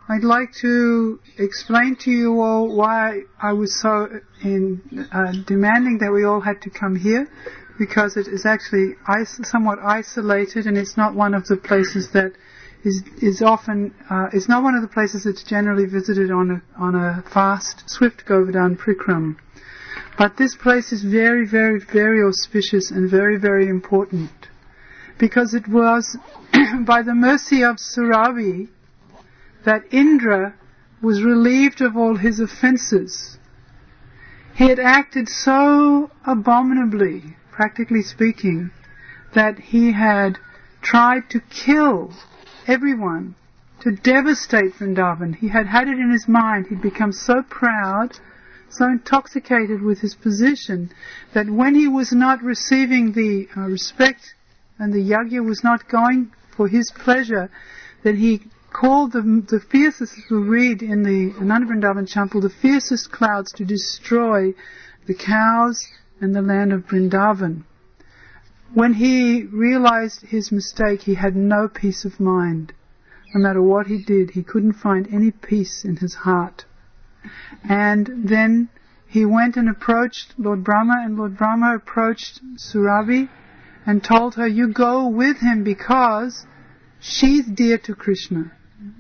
I'd like to explain to you all why I was so demanding that we all had to come here, because it is actually somewhat isolated, and it's not one of the places that is often, it's not one of the places that's generally visited on a fast, swift Govardhan Prikram. But this place is very, very, very auspicious and very, very important, because it was by the mercy of Surabhi that Indra was relieved of all his offences. He had acted so abominably, practically speaking, that he had tried to kill everyone, to devastate Vrindavan. He had had it in his mind. He'd become so proud, so intoxicated with his position, that when he was not receiving the respect and the yajna was not going for his pleasure, that he called the fiercest, as we read in the Ananda Vrindavan Champal, the fiercest clouds to destroy the cows and the land of Vrindavan. When he realized his mistake, he had no peace of mind. No matter what he did, he couldn't find any peace in his heart. And then he went and approached Lord Brahma, and Lord Brahma approached Surabhi and told her, you go with him because she's dear to Krishna.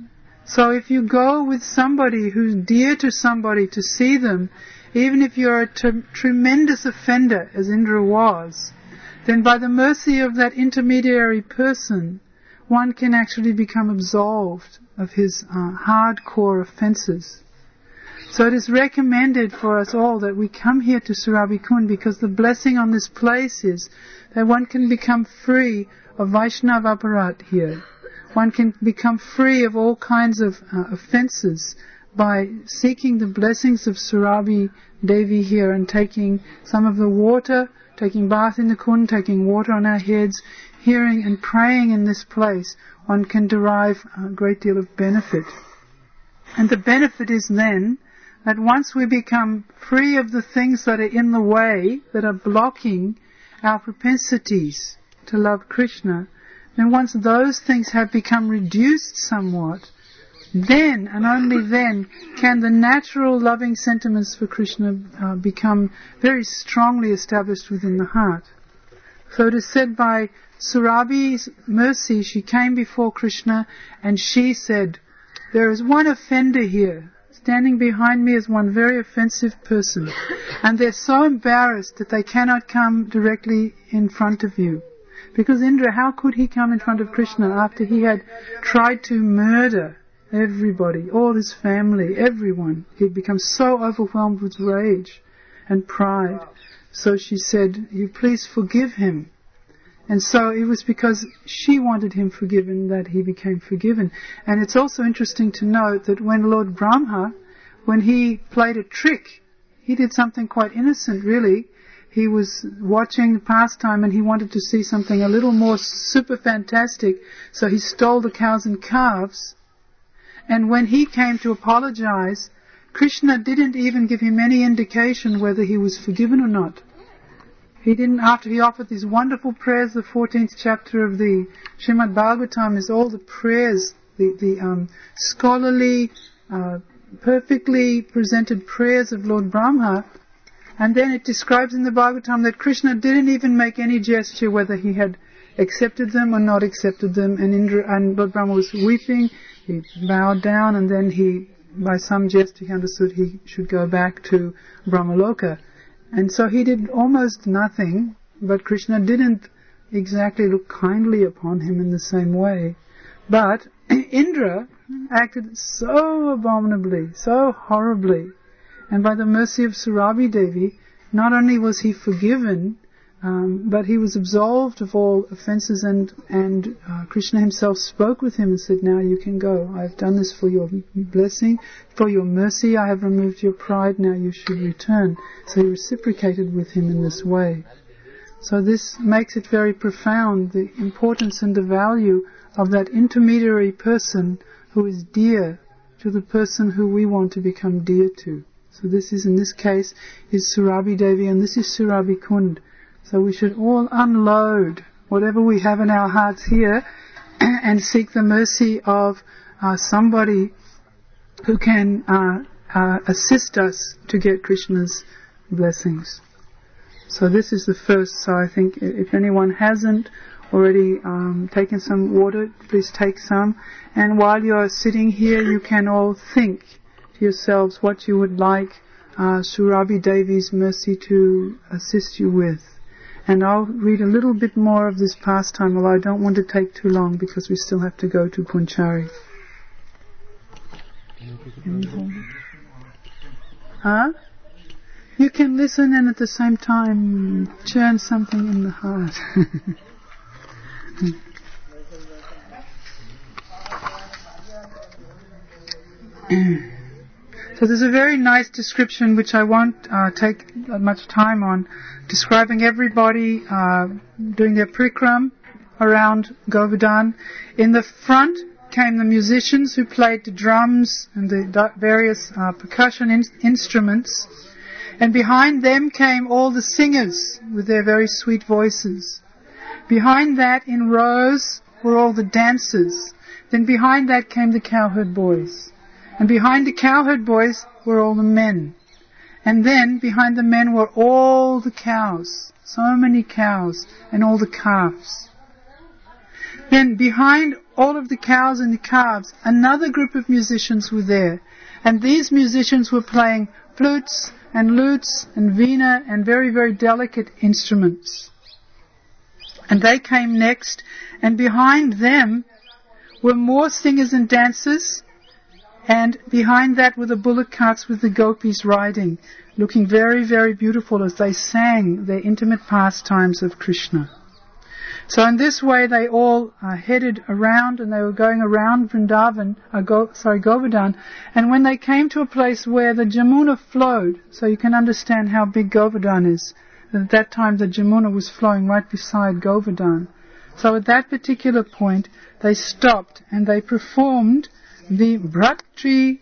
So if you go with somebody who's dear to somebody to see them, even if you're a tremendous offender, as Indra was, then by the mercy of that intermediary person, one can actually become absolved of his hardcore offences. So it is recommended for us all that we come here to Surabhi Kund, because the blessing on this place is that one can become free of Vaishnava aparat here. One can become free of all kinds of offences by seeking the blessings of Surabhi Devi here and taking some of the water, taking bath in the kund, taking water on our heads, hearing and praying in this place. One can derive a great deal of benefit. And the benefit is then that once we become free of the things that are in the way, that are blocking our propensities to love Krishna, then once those things have become reduced somewhat, then and only then can the natural loving sentiments for Krishna become very strongly established within the heart. So it is said by Surabhi's mercy, she came before Krishna and she said, there is one offender here. Standing behind me is one very offensive person, and they're so embarrassed that they cannot come directly in front of you. Because Indra, how could he come in front of Krishna after he had tried to murder everybody, all his family, everyone? He had become so overwhelmed with rage and pride. So she said, you please forgive him. And so it was because she wanted him forgiven that he became forgiven. And it's also interesting to note that when Lord Brahma, when he played a trick, he did something quite innocent really. He was watching the pastime and he wanted to see something a little more super fantastic, so he stole the cows and calves. And when he came to apologize, Krishna didn't even give him any indication whether he was forgiven or not. He didn't, after he offered these wonderful prayers. The 14th chapter of the Srimad Bhagavatam is all the prayers, the scholarly, perfectly presented prayers of Lord Brahma. And then it describes in the Bhagavatam that Krishna didn't even make any gesture whether he had accepted them or not accepted them. And Lord Brahma was weeping. He bowed down, and then he, by some gesture, he understood he should go back to Brahmaloka. And so he did almost nothing, but Krishna didn't exactly look kindly upon him in the same way. But Indra acted so abominably, so horribly, and by the mercy of Surabhi Devi, not only was he forgiven, but he was absolved of all offences, and Krishna himself spoke with him and said, now you can go. I have done this for your blessing, for your mercy. I have removed your pride. Now you should return. So he reciprocated with him in this way. So this makes it very profound, the importance and the value of that intermediary person who is dear to the person who we want to become dear to. So this is, in this case, is Surabhi Devi, and this is Surabhi Kund. So we should all unload whatever we have in our hearts here and seek the mercy of somebody who can assist us to get Krishna's blessings. So this is the first. So I think if anyone hasn't already taken some water, please take some. And while you're sitting here, you can all think to yourselves what you would like Surabhi Devi's mercy to assist you with. And I'll read a little bit more of this pastime, although I don't want to take too long because we still have to go to Punchari. You can listen and at the same time churn something in the heart. So there's a very nice description which I won't take much time on, describing everybody doing their prikram around Govardhan. In the front came the musicians who played the drums and the various percussion instruments, and behind them came all the singers with their very sweet voices. Behind that, in rows, were all the dancers. Then behind that came the cowherd boys. And behind the cowherd boys were all the men. And then behind the men were all the cows, so many cows, and all the calves. Then behind all of the cows and the calves, another group of musicians were there. And these musicians were playing flutes and lutes and veena and very, very delicate instruments. And they came next, and behind them were more singers and dancers, and behind that were the bullock carts with the gopis riding, looking very, very beautiful as they sang their intimate pastimes of Krishna. So in this way they all headed around, and they were going around Govardhan, and when they came to a place where the Jamuna flowed, so you can understand how big Govardhan is. At that time the Jamuna was flowing right beside Govardhan. So at that particular point they stopped and they performed the Bhratri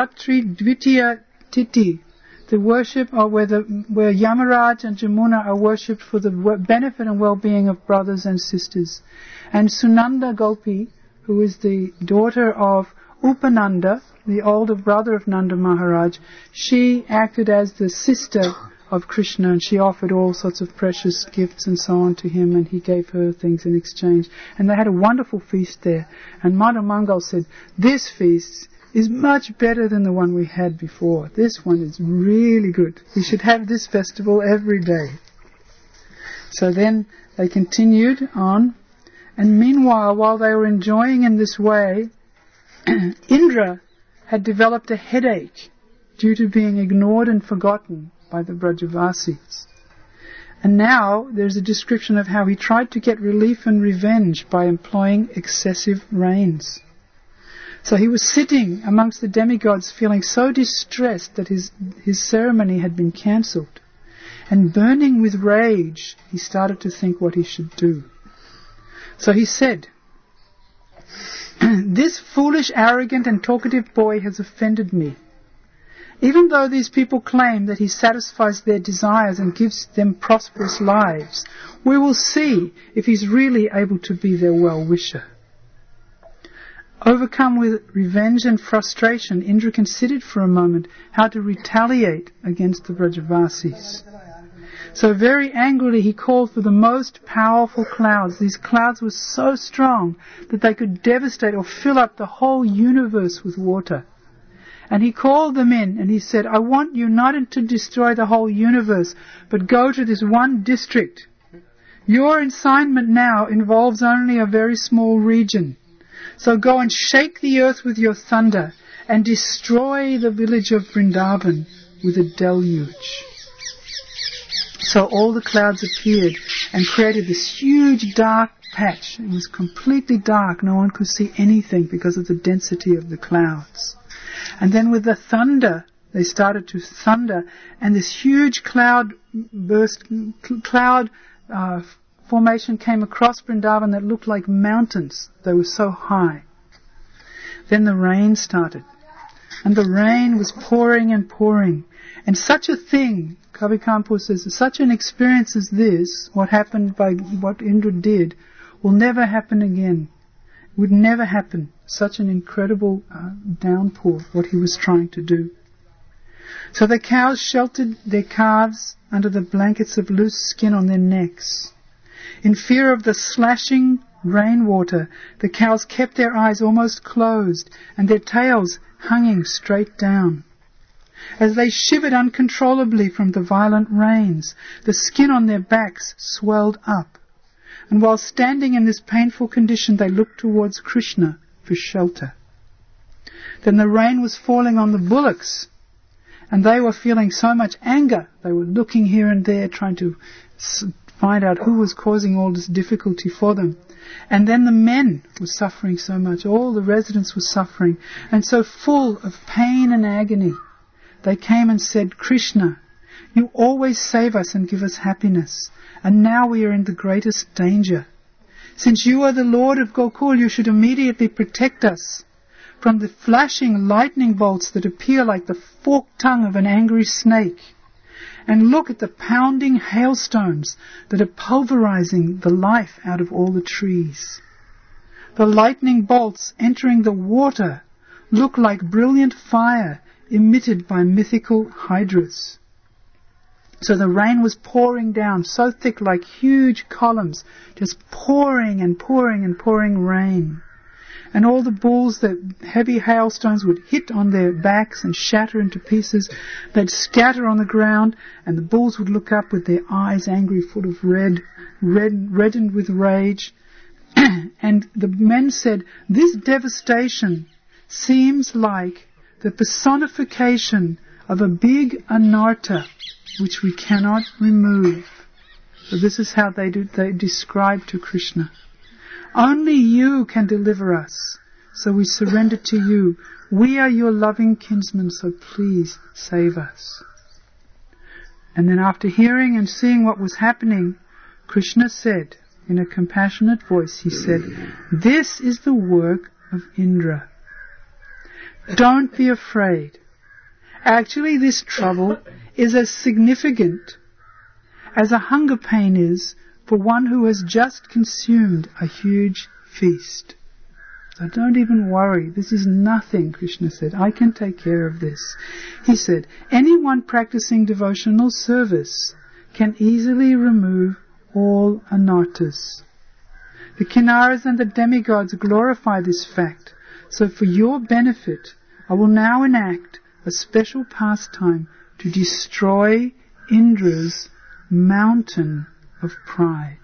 Dvitiya Titi, the worship where Yamaraj and Jamuna are worshipped for the benefit and well-being of brothers and sisters. And Sunanda Gopi, who is the daughter of Upananda, the older brother of Nanda Maharaj, she acted as the sister of Krishna, and she offered all sorts of precious gifts and so on to him, and he gave her things in exchange. And they had a wonderful feast there. And Madhu Mangal said, "This feast is much better than the one we had before. This one is really good. We should have this festival every day." So then they continued on, and meanwhile, while they were enjoying in this way, Indra had developed a headache due to being ignored and forgotten by the Brajavasis. And now there's a description of how he tried to get relief and revenge by employing excessive rains. So he was sitting amongst the demigods feeling so distressed that his ceremony had been cancelled. And burning with rage, he started to think what he should do. So he said, "This foolish, arrogant and talkative boy has offended me. Even though these people claim that he satisfies their desires and gives them prosperous lives, we will see if he's really able to be their well-wisher." Overcome with revenge and frustration, Indra considered for a moment how to retaliate against the Brajavasis. So very angrily he called for the most powerful clouds. These clouds were so strong that they could devastate or fill up the whole universe with water. And he called them in and he said, "I want you not to destroy the whole universe, but go to this one district. Your assignment now involves only a very small region. So go and shake the earth with your thunder and destroy the village of Vrindavan with a deluge." So all the clouds appeared and created this huge dark patch. It was completely dark. No one could see anything because of the density of the clouds. And then with the thunder, they started to thunder, and this huge cloud formation came across Vrindavan that looked like mountains. They were so high. Then the rain started, and the rain was pouring and pouring. And such a thing, Kavi Kanpur says, such an experience as this, what happened by what Indra did, will never happen again. It would never happen such an incredible downpour, what he was trying to do. So the cows sheltered their calves under the blankets of loose skin on their necks. In fear of the slashing rainwater, the cows kept their eyes almost closed and their tails hanging straight down. As they shivered uncontrollably from the violent rains, the skin on their backs swelled up. And while standing in this painful condition, they looked towards Krishna for shelter. Then the rain was falling on the bullocks, and they were feeling so much anger. They were looking here and there, trying to find out who was causing all this difficulty for them. And then the men were suffering so much. All the residents were suffering, and so full of pain and agony. They came and said, Krishna, you always save us and give us happiness, and now we are in the greatest danger. Since you are the Lord of Gokul, you should immediately protect us from the flashing lightning bolts that appear like the forked tongue of an angry snake. And look at the pounding hailstones that are pulverizing the life out of all the trees. The lightning bolts entering the water look like brilliant fire emitted by mythical hydras. So the rain was pouring down so thick like huge columns, just pouring and pouring and pouring rain. And all the bulls, the heavy hailstones would hit on their backs and shatter into pieces. They'd scatter on the ground, and the bulls would look up with their eyes angry, full of reddened with rage. And the men said, this devastation seems like the personification of a big anartha which we cannot remove. So this is how they describe to Krishna. Only you can deliver us, so we surrender to you. We are your loving kinsmen, so please save us. And then after hearing and seeing what was happening, Krishna said, in a compassionate voice, he said, this is the work of Indra. Don't be afraid. Actually, this trouble is as significant as a hunger pain is for one who has just consumed a huge feast. So don't even worry. This is nothing, Krishna said. I can take care of this. He said, anyone practicing devotional service can easily remove all anarthas. The Kinnaras and the demigods glorify this fact. So for your benefit, I will now enact a special pastime to destroy Indra's mountain of pride.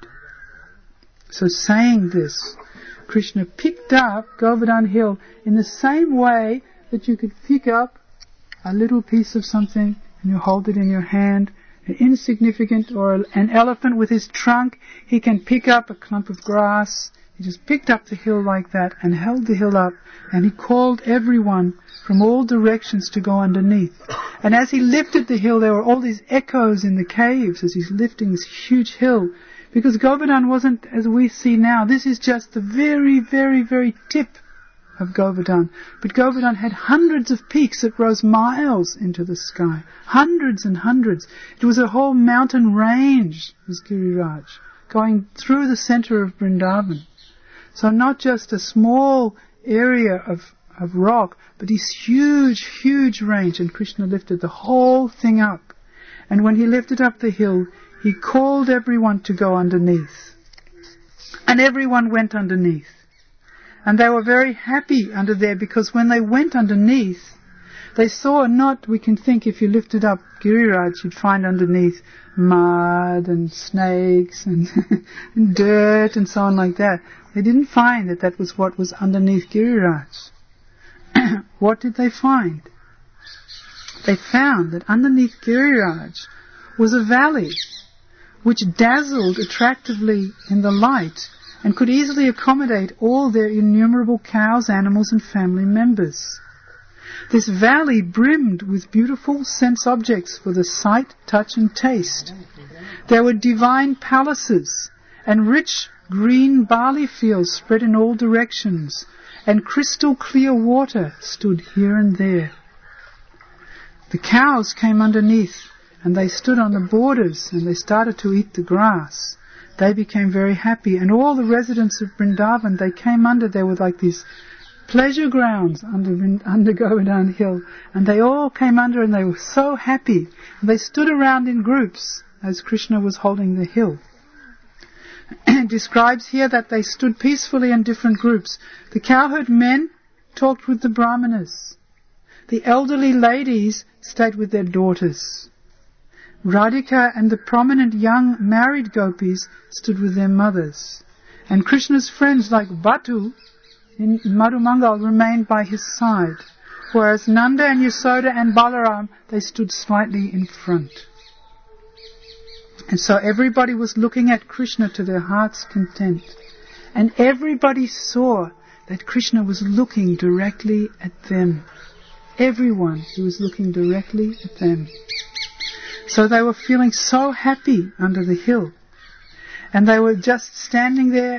So saying this, Krishna picked up Govardhan Hill in the same way that you could pick up a little piece of something and you hold it in your hand, an insignificant, or an elephant with his trunk, he can pick up a clump of grass. He just picked up the hill like that and held the hill up, and he called everyone from all directions to go underneath. And as he lifted the hill, there were all these echoes in the caves as he's lifting this huge hill, because Govardhan wasn't as we see now. This is just the very, very, very tip of Govardhan. But Govardhan had hundreds of peaks that rose miles into the sky. Hundreds and hundreds. It was a whole mountain range, was Giriraj, going through the center of Vrindavan. So not just a small area of rock, but this huge, huge range. And Krishna lifted the whole thing up. And when he lifted up the hill, he called everyone to go underneath. And everyone went underneath. And they were very happy under there, because when they went underneath, they saw not, we can think if you lifted up Giriraj, you'd find underneath mud and snakes and, and dirt and so on like that. They didn't find that that was what was underneath Giriraj. What did they find? They found that underneath Giriraj was a valley which dazzled attractively in the light and could easily accommodate all their innumerable cows, animals and family members. This valley brimmed with beautiful sense objects for the sight, touch and taste. There were divine palaces and rich green barley fields spread in all directions, and crystal clear water stood here and there. The cows came underneath, and they stood on the borders, and they started to eat the grass. They became very happy, and all the residents of Vrindavan, they came under there with like these pleasure grounds under Govardhan Hill, and they all came under and they were so happy. And they stood around in groups as Krishna was holding the hill. It describes here that they stood peacefully in different groups. The cowherd men talked with the brahmanas. The elderly ladies stayed with their daughters. Radhika and the prominent young married gopis stood with their mothers. And Krishna's friends like Batu in Madhumangal remained by his side, whereas Nanda and Yasoda and Balaram, they stood slightly in front. And so everybody was looking at Krishna to their heart's content. And everybody saw that Krishna was looking directly at them. Everyone, he was looking directly at them. So they were feeling so happy under the hill. And they were just standing there,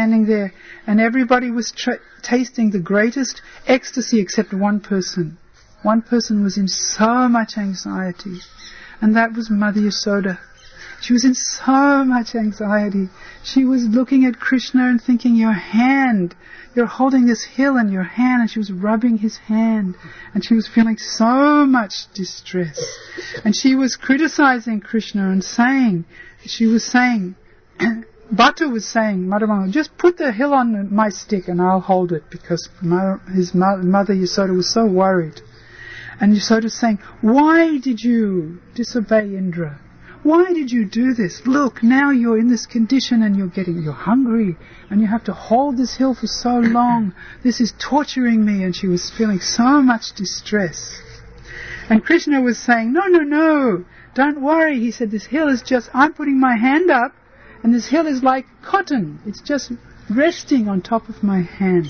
and everybody was tasting the greatest ecstasy except one person. One person was in so much anxiety, and that was Mother Yasoda. She was in so much anxiety. She was looking at Krishna and thinking, your hand, you're holding this hill in your hand, and she was rubbing his hand, and she was feeling so much distress. And she was criticizing Krishna and she was saying, Batu was saying, Madhumangal, just put the hill on my stick and I'll hold it, because his mother Yasoda was so worried. And Yasoda was saying, why did you disobey Indra? Why did you do this? Look, now you're in this condition and you're hungry and you have to hold this hill for so long. This is torturing me. And she was feeling so much distress. And Krishna was saying, no, don't worry. He said, this hill is just, I'm putting my hand up and this hill is like cotton. It's just resting on top of my hand.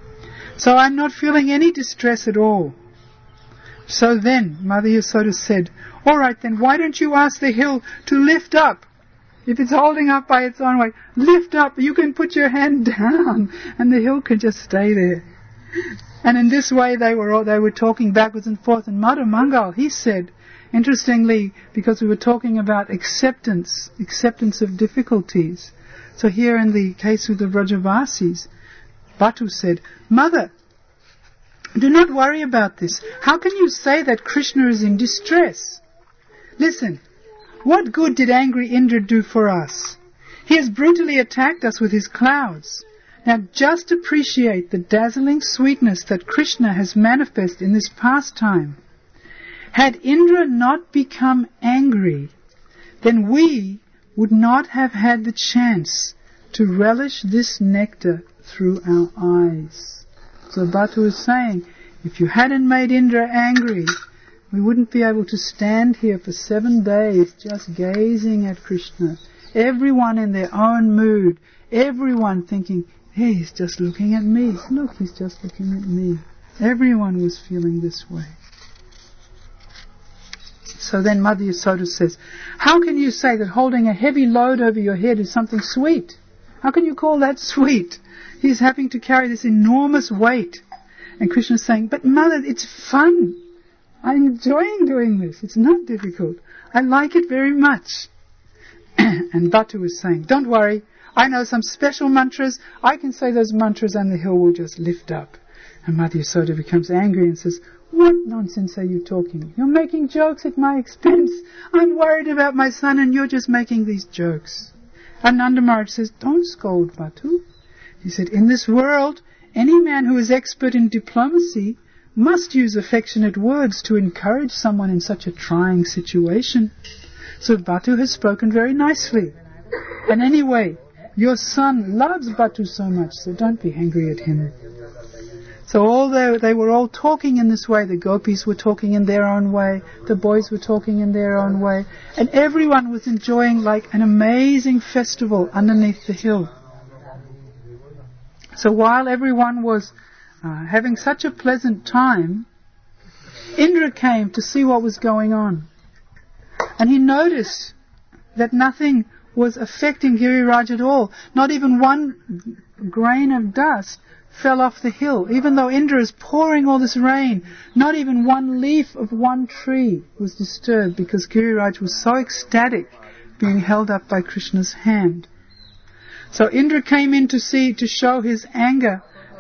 So I'm not feeling any distress at all. So then Mother Yasoda said, all right then, why don't you ask the hill to lift up? If it's holding up by its own weight, lift up, you can put your hand down and the hill can just stay there. And in this way they were talking backwards and forth. And Madhumangal, he said, interestingly, because we were talking about acceptance of difficulties. So here in the case with the Vrajavasis, Batu said, Mother, do not worry about this. How can you say that Krishna is in distress? Listen, what good did angry Indra do for us? He has brutally attacked us with his clouds. Now just appreciate the dazzling sweetness that Krishna has manifested in this pastime. Had Indra not become angry, then we would not have had the chance to relish this nectar through our eyes. So Batu is saying, if you hadn't made Indra angry, we wouldn't be able to stand here for 7 days just gazing at Krishna. Everyone in their own mood, everyone thinking, hey, he's just looking at me. Look, he's just looking at me. Everyone was feeling this way. So then Mother Yasoda says, how can you say that holding a heavy load over your head is something sweet? How can you call that sweet? He's having to carry this enormous weight. And Krishna's saying, but Mother, it's fun. I'm enjoying doing this. It's not difficult. I like it very much. And Batu is saying, don't worry. I know some special mantras. I can say those mantras and the hill will just lift up. And Mother Yasoda becomes angry and says, what nonsense are you talking? You're making jokes at my expense. I'm worried about my son and you're just making these jokes. And Nanda Maharaj says, don't scold Batu. He said, in this world, any man who is expert in diplomacy must use affectionate words to encourage someone in such a trying situation. So Batu has spoken very nicely. And anyway, your son loves Batu so much, so don't be angry at him. So although they were all talking in this way, the gopis were talking in their own way, the boys were talking in their own way, and everyone was enjoying like an amazing festival underneath the hill. So while everyone was having such a pleasant time, Indra came to see what was going on. And he noticed that nothing was affecting Giriraj at all. Not even one grain of dust fell off the hill. Even though Indra is pouring all this rain, not even one leaf of one tree was disturbed, because Giriraj was so ecstatic being held up by Krishna's hand. So Indra came in to show his anger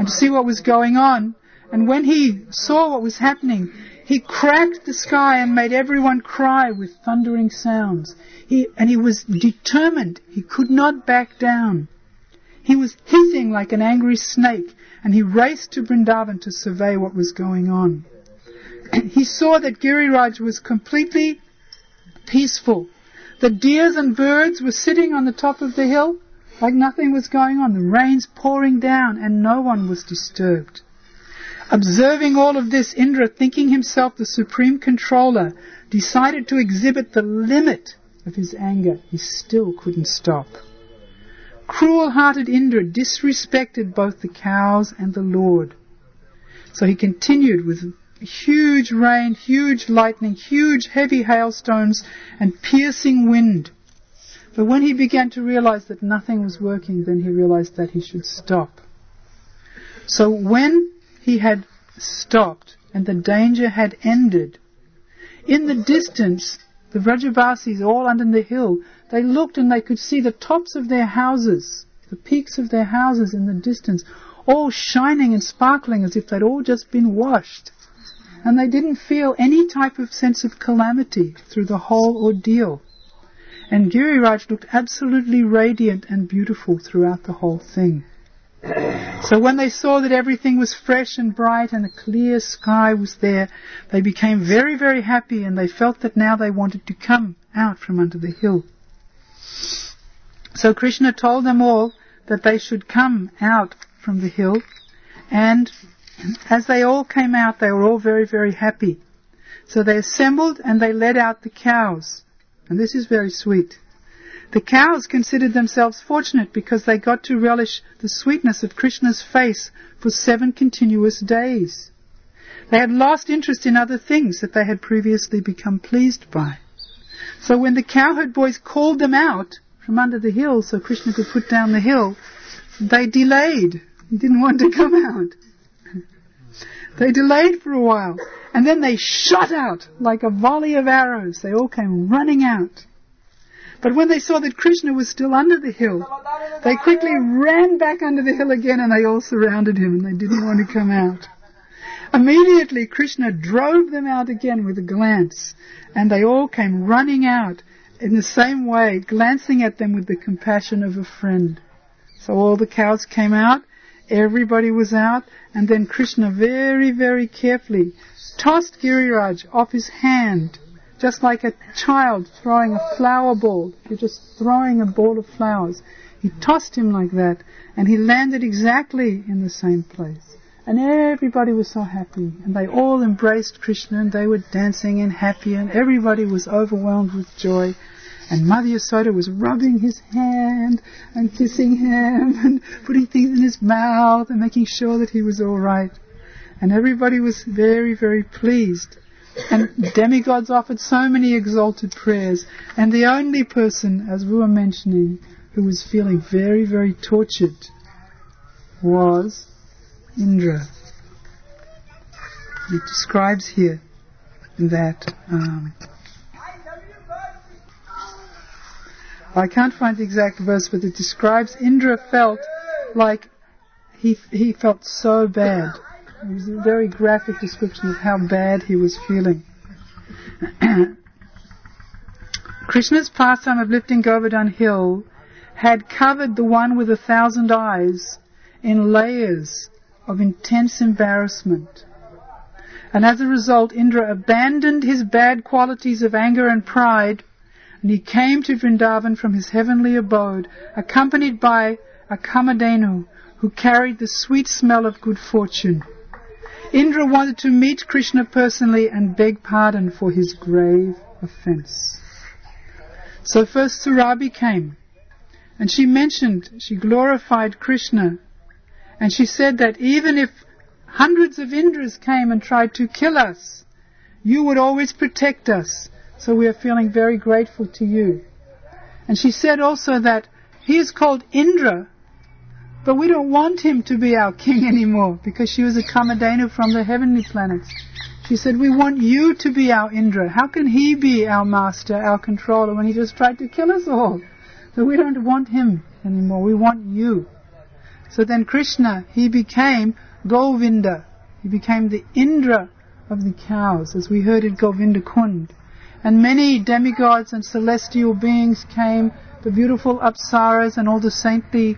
and to see what was going on. And when he saw what was happening, he cracked the sky and made everyone cry with thundering sounds. He was determined. He could not back down. He was hissing like an angry snake, and he raced to Vrindavan to survey what was going on. He saw that Giriraj was completely peaceful. The deers and birds were sitting on the top of the hill like nothing was going on. The rain's pouring down and no one was disturbed. Observing all of this, Indra, thinking himself the supreme controller, decided to exhibit the limit of his anger. He still couldn't stop. Cruel-hearted Indra disrespected both the cows and the Lord. So he continued with huge rain, huge lightning, huge heavy hailstones and piercing wind. But when he began to realize that nothing was working, then he realized that he should stop. So when he had stopped and the danger had ended, in the distance, the Vrajabasis all under the hill, they looked and they could see the tops of their houses, the peaks of their houses in the distance, all shining and sparkling as if they'd all just been washed. And they didn't feel any type of sense of calamity through the whole ordeal. And Giriraj looked absolutely radiant and beautiful throughout the whole thing. So when they saw that everything was fresh and bright and a clear sky was there, they became very, very happy, and they felt that now they wanted to come out from under the hill. So Krishna told them all that they should come out from the hill, and as they all came out, they were all very, very happy. So they assembled and they led out the cows. And this is very sweet. The cows considered themselves fortunate because they got to relish the sweetness of Krishna's face for 7 continuous days. They had lost interest in other things that they had previously become pleased by. So when the cowherd boys called them out from under the hill so Krishna could put down the hill, they delayed. They didn't want to come out. They delayed for a while, and then they shot out like a volley of arrows. They all came running out. But when they saw that Krishna was still under the hill, they quickly ran back under the hill again, and they all surrounded him, and they didn't want to come out. Immediately, Krishna drove them out again with a glance, and they all came running out in the same way, glancing at them with the compassion of a friend. So all the cows came out, everybody was out, and then Krishna very, very carefully tossed Giriraj off his hand, just like a child throwing a flower ball. You're just throwing a ball of flowers. He tossed him like that, and he landed exactly in the same place. And everybody was so happy, and they all embraced Krishna, and they were dancing and happy, and everybody was overwhelmed with joy. And Mother Yasoda was rubbing his hand and kissing him and putting things in his mouth and making sure that he was all right. And everybody was very, very pleased. And demigods offered so many exalted prayers. And the only person, as we were mentioning, who was feeling very, very tortured was Indra. It describes here that I can't find the exact verse, but it describes Indra felt like he felt so bad. It was a very graphic description of how bad he was feeling. Krishna's pastime of lifting Govardhan Hill had covered the one with 1,000 eyes in layers of intense embarrassment. And as a result, Indra abandoned his bad qualities of anger and pride, and he came to Vrindavan from his heavenly abode, accompanied by a Kamadhenu who carried the sweet smell of good fortune. Indra wanted to meet Krishna personally and beg pardon for his grave offense. So first Surabhi came, and she glorified Krishna, and she said that even if hundreds of Indras came and tried to kill us, you would always protect us. So we are feeling very grateful to you. And she said also that he is called Indra, but we don't want him to be our king anymore, because she was a Kamadhenu from the heavenly planets. She said, we want you to be our Indra. How can he be our master, our controller, when he just tried to kill us all? So we don't want him anymore. We want you. So then Krishna, he became Govinda. He became the Indra of the cows, as we heard in Govinda Kund. And many demigods and celestial beings came, the beautiful Apsaras and all the saintly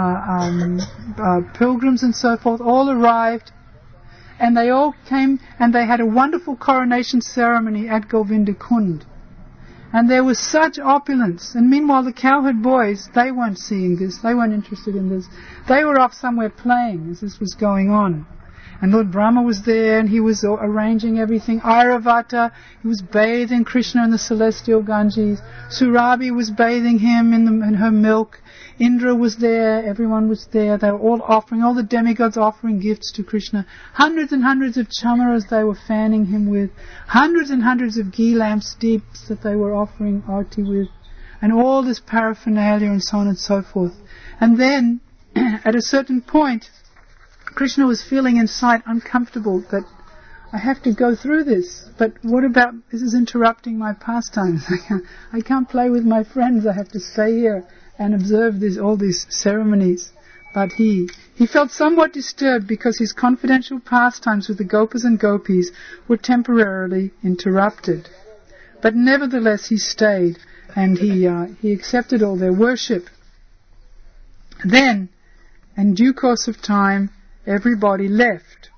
pilgrims and so forth, all arrived. And they all came and they had a wonderful coronation ceremony at Govinda Kund. And there was such opulence. And meanwhile the cowherd boys, they weren't seeing this, they weren't interested in this. They were off somewhere playing as this was going on. And Lord Brahma was there and he was arranging everything. Airavata, he was bathing Krishna in the celestial Ganges. Surabhi was bathing him in her milk. Indra was there, everyone was there. They were all offering, all the demigods offering gifts to Krishna. Hundreds and hundreds of chamaras they were fanning him with. Hundreds and hundreds of ghee lamps, deeps that they were offering arti with. And all this paraphernalia and so on and so forth. And then, at a certain point, Krishna was feeling inside uncomfortable that I have to go through this, but what about, this is interrupting my pastimes. I can't play with my friends, I have to stay here and observe all these ceremonies. But he felt somewhat disturbed because his confidential pastimes with the gopas and gopis were temporarily interrupted. But nevertheless he stayed and he accepted all their worship. Then, in due course of time, everybody left.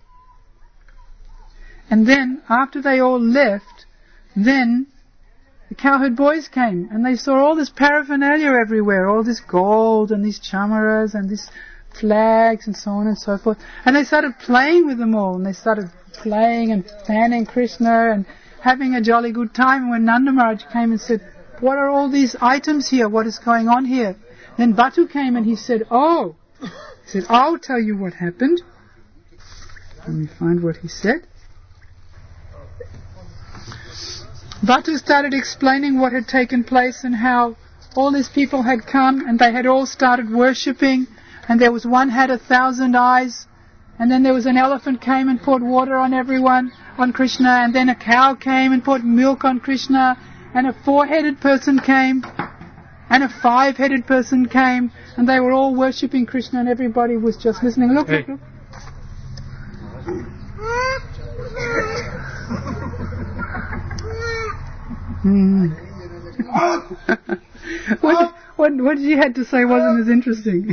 And then, after they all left, then the cowherd boys came and they saw all this paraphernalia everywhere, all this gold and these chamaras and these flags and so on and so forth. And they started playing with them all, and they started playing and fanning Krishna and having a jolly good time. And when Nanda Maharaj came and said, what are all these items here? What is going on here? Then Batu came and he said, I'll tell you what happened. Let me find what he said. Batu started explaining what had taken place and how all these people had come and they had all started worshipping, and there was one had 1,000 eyes, and then there was an elephant came and poured water on everyone, on Krishna, and then a cow came and poured milk on Krishna, and a 4-headed person came, and a 5-headed person came, and they were all worshipping Krishna, and everybody was just listening. Look. What you had to say wasn't as interesting.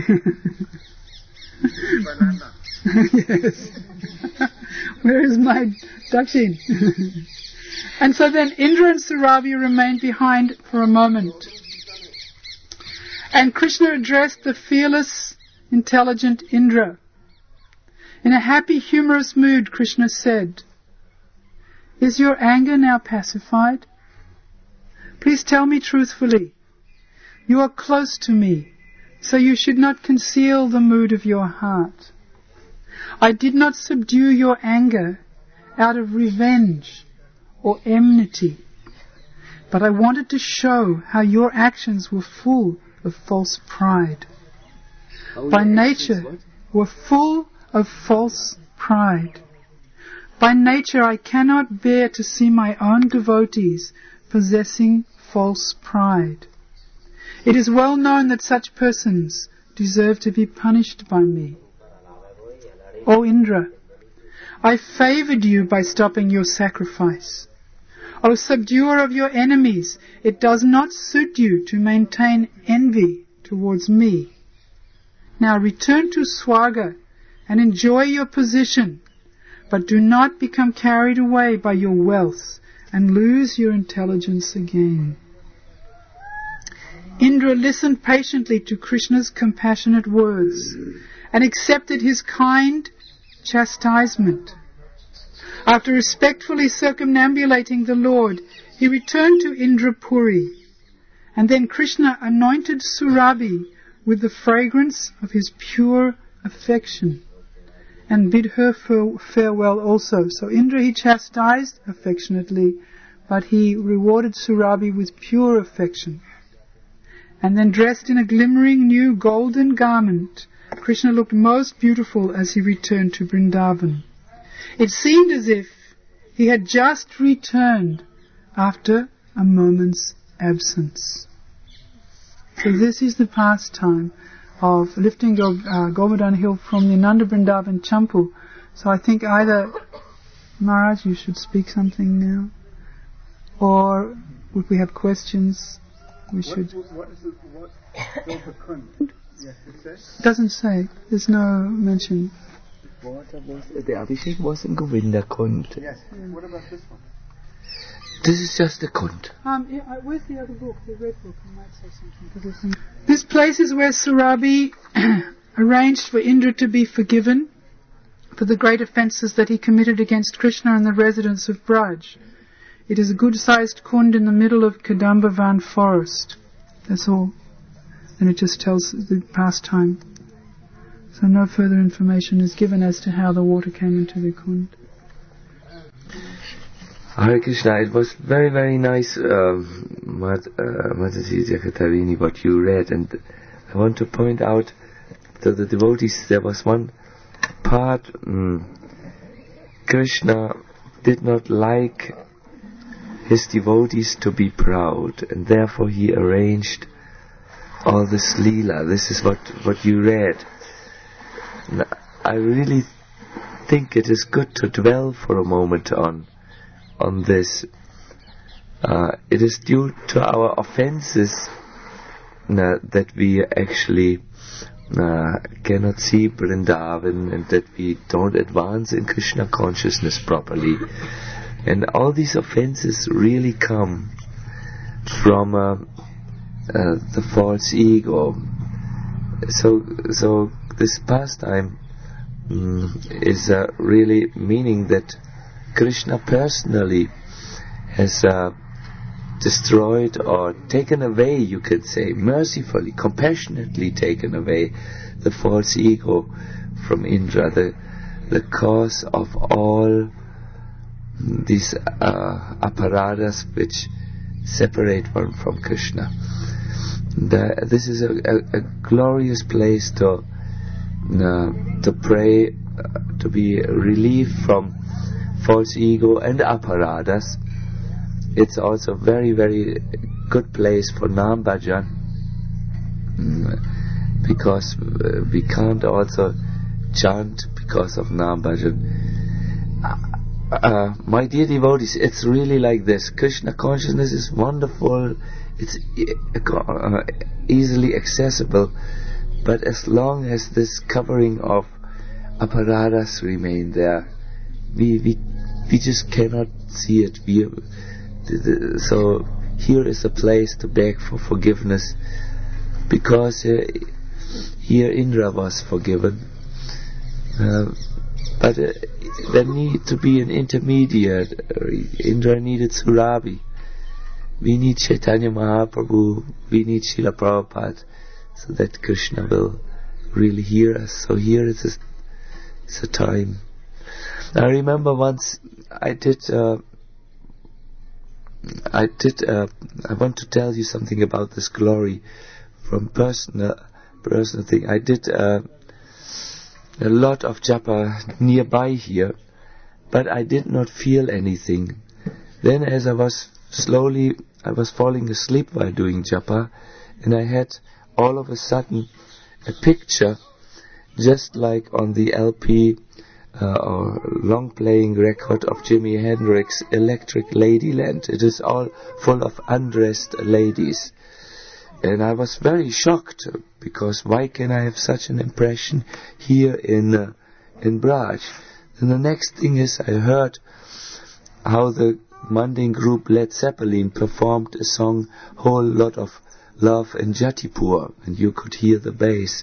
Yes. Where is my dakshin? And so then Indra and Surabhi remained behind for a moment. And Krishna addressed the fearless, intelligent Indra. In a happy, humorous mood, Krishna said, "Is your anger now pacified? Please tell me truthfully. You are close to me, so you should not conceal the mood of your heart. I did not subdue your anger out of revenge or enmity, but I wanted to show how your actions were full of false pride. By nature, were full of false pride. By nature, I cannot bear to see my own devotees possessing false pride. It is well known that such persons deserve to be punished by me. O Indra, I favoured you by stopping your sacrifice. O subduer of your enemies, it does not suit you to maintain envy towards me. Now return to Swarga and enjoy your position, but do not become carried away by your wealth and lose your intelligence again." Indra listened patiently to Krishna's compassionate words and accepted his kind chastisement. After respectfully circumambulating the Lord, he returned to Indrapuri, and then Krishna anointed Surabhi with the fragrance of his pure affection and bid her farewell also. So Indra he chastised affectionately, but he rewarded Surabhi with pure affection. And then, dressed in a glimmering new golden garment, Krishna looked most beautiful as he returned to Vrindavan. It seemed as if he had just returned after a moment's absence. So this is the pastime of lifting Govardhan hill from the Nanda Vrindavan Champu. So I think either, Maharaj, you should speak something now, or if we have questions, we should. What is the Kund? Yes, it says? Doesn't say. There's no mention. The Abhishek was in Govinda Kund. Yes. What about this one? This is just the Kund. Where's the other book? The red book. I might say something. This place is where Surabi arranged for Indra to be forgiven for the great offences that he committed against Krishna and the residents of Braj. It is a good-sized kund in the middle of Kadambavan forest. That's all. And it just tells the past time. So no further information is given as to how the water came into the kund. Hare Krishna, it was very, very nice, Mataji Jakatarini, what you read, and I want to point out to the devotees, there was one part, Krishna did not like his devotees to be proud, and therefore he arranged all this Leela. This is what you read. I really think it is good to dwell for a moment on this. It is due to our offenses that we actually cannot see Vrindavan and that we don't advance in Krishna consciousness properly. And all these offenses really come from the false ego. So this pastime is really meaning that Krishna personally has destroyed or taken away, you could say, mercifully, compassionately taken away the false ego from Indra, the cause of all these aparadas which separate one from Krishna. This is a glorious place to pray, to be relieved from false ego and aparadas. It's also a very, very good place for Nam Bhajan, because we can't also chant because of Nam Bhajan. My dear devotees, it's really like this. Krishna consciousness is wonderful, it's easily accessible, but as long as this covering of aparadas remain there, we just cannot see it. So here is a place to beg for forgiveness, because here Indra was forgiven, but there need to be an intermediate. Indra needed Surabi. We need Chaitanya Mahaprabhu, we need Srila Prabhupada, so that Krishna will really hear us. So here it's a time. I remember once I want to tell you something about this glory from personal thing. I did a lot of japa nearby here, but I did not feel anything. Then as I was falling asleep while doing japa, and I had all of a sudden a picture, just like on the LP or long playing record of Jimi Hendrix, Electric Ladyland. It is all full of undressed ladies. And I was very shocked, because why can I have such an impression here in Braj? And the next thing is, I heard how the mundane group Led Zeppelin performed a song, Whole Lot of Love in Jatipur, and you could hear the bass.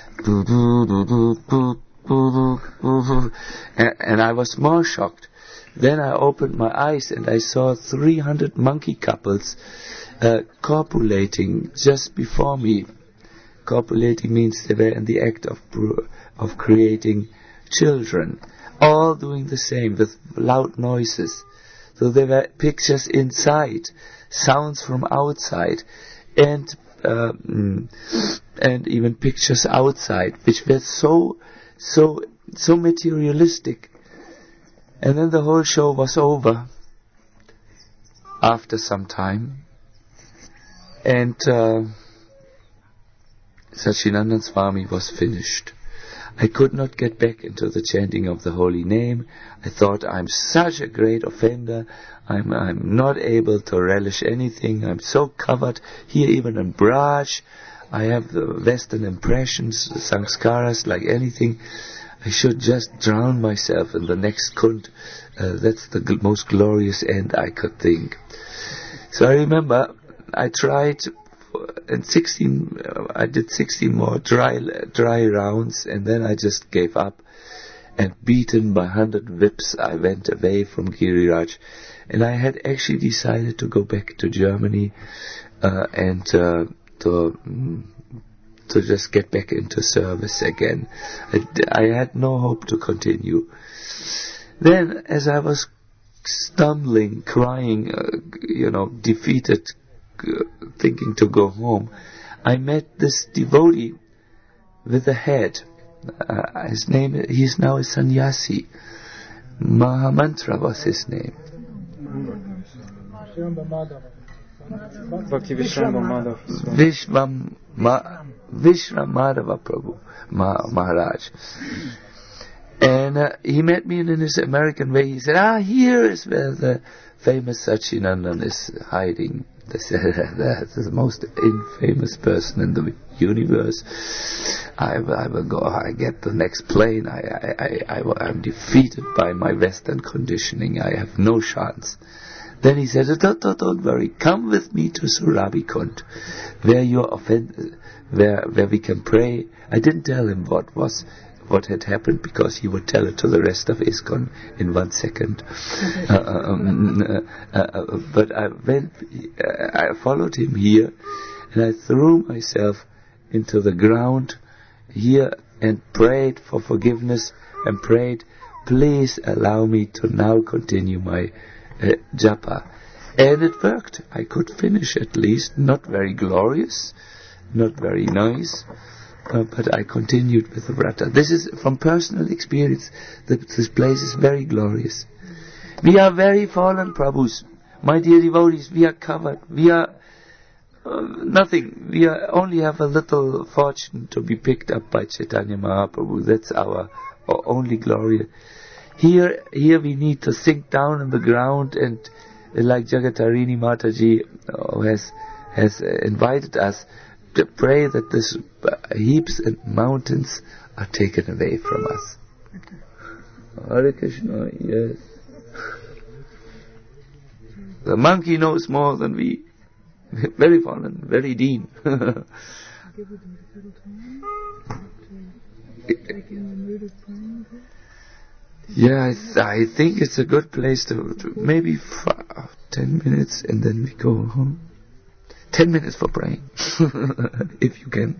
And I was more shocked. Then I opened my eyes and I saw 300 monkey couples copulating just before me. Copulating means they were in the act of creating children, all doing the same with loud noises. So there were pictures inside, sounds from outside, and even pictures outside, which were so materialistic. And then the whole show was over after some time, and Satchidananda Swami was finished. I could not get back into the chanting of the holy name. I thought, I'm such a great offender. I'm not able to relish anything. I'm so covered here, even in Braj. I have the Western impressions, the sanskaras, like anything. I should just drown myself in the next kund. That's the most glorious end I could think. So I remember I tried, and I did 16 more dry rounds, and then I just gave up. And beaten by 100 whips, I went away from Giriraj. And I had actually decided to go back to Germany and to just get back into service again. I had no hope to continue. Then, as I was stumbling, crying, defeated, thinking to go home, I met this devotee with a head. His name, he's now a sannyasi. Mahamantra was his name. Bhakti Vishwam Madhava Prabhu Maharaj. And he met me in his American way. He said, here is where the famous Satchidananda is hiding. That's the most infamous person in the universe. I will go. I get the next plane. I'm defeated by my Western conditioning. I have no chance. Then he said, don't worry. Come with me to Surabhikund, where we can pray. I didn't tell him what had happened, because he would tell it to the rest of ISKCON in 1 second. But I followed him here, and I threw myself into the ground here and prayed for forgiveness and prayed, please allow me to now continue my japa. And it worked. I could finish at least, not very glorious, not very nice, but I continued with the vrata. This is from personal experience, that this place is very glorious. We are very fallen Prabhus. My dear devotees, we are covered. We are nothing. We only have a little fortune to be picked up by Chaitanya Mahaprabhu. That's our only glory. Here we need to sink down on the ground, and like Jagatarini Mataji has invited us to pray that this heaps and mountains are taken away from us. Hare Krishna, yes. The monkey knows more than we. Very fallen, very dean. Yeah, I think it's a good place to maybe 10 minutes, and then we go home. 10 minutes for praying, if you can.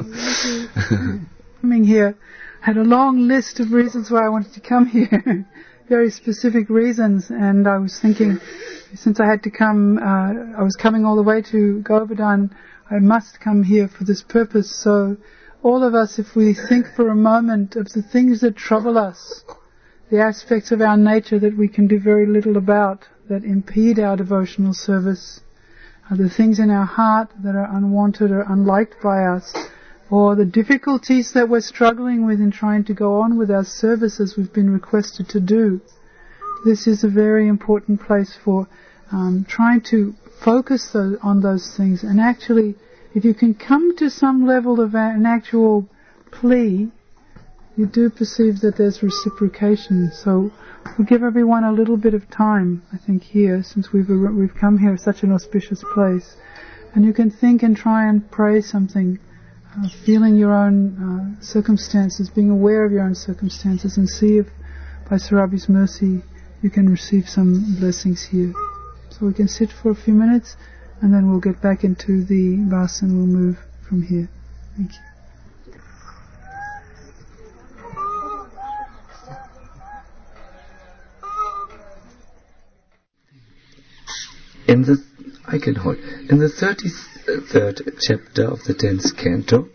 Coming here, I had a long list of reasons why I wanted to come here. Very specific reasons, and I was thinking, since I had to come, I was coming all the way to Govardhan, I must come here for this purpose. So all of us, if we think for a moment of the things that trouble us, the aspects of our nature that we can do very little about, that impede our devotional service, the things in our heart that are unwanted or unliked by us, or the difficulties that we're struggling with in trying to go on with our service as we've been requested to do. This is a very important place for trying to focus on those things. And actually, if you can come to some level of an actual plea, you do perceive that there's reciprocation. So we'll give everyone a little bit of time, I think, here, since we've come here, such an auspicious place. And you can think and try and pray something, feeling your own circumstances, being aware of your own circumstances, and see if by Surabhi's mercy you can receive some blessings here. So we can sit for a few minutes, and then we'll get back into the bus and we'll move from here. Thank you. In the 33rd chapter of the 10th canto,